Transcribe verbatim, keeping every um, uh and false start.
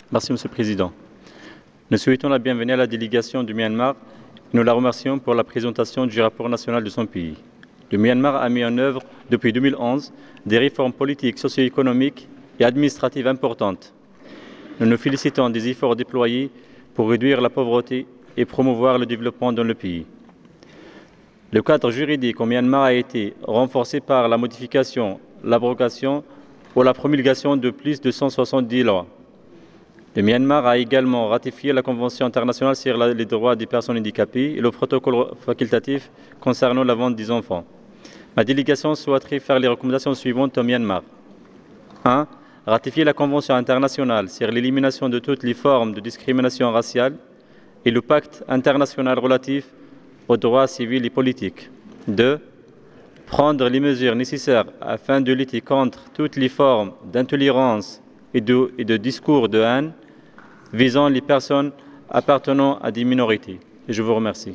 Merci, Monsieur le Président. Nous souhaitons la bienvenue à la délégation du Myanmar et nous la remercions pour la présentation du rapport national de son pays. Le Myanmar a mis en œuvre, depuis deux mille onze, des réformes politiques, socio-économiques et administratives importantes. Nous nous félicitons des efforts déployés pour réduire la pauvreté et promouvoir le développement dans le pays. Le cadre juridique au Myanmar a été renforcé par la modification, l'abrogation ou la promulgation de plus de cent soixante-dix lois. Le Myanmar a également ratifié la Convention internationale sur les droits des personnes handicapées et le protocole facultatif concernant la vente des enfants. Ma délégation souhaiterait faire les recommandations suivantes au Myanmar. un. Ratifier la Convention internationale sur l'élimination de toutes les formes de discrimination raciale et le pacte international relatif aux droits civils et politiques. deux. Prendre les mesures nécessaires afin de lutter contre toutes les formes d'intolérance et de, et de discours de haine visant les personnes appartenant à des minorités. Et je vous remercie.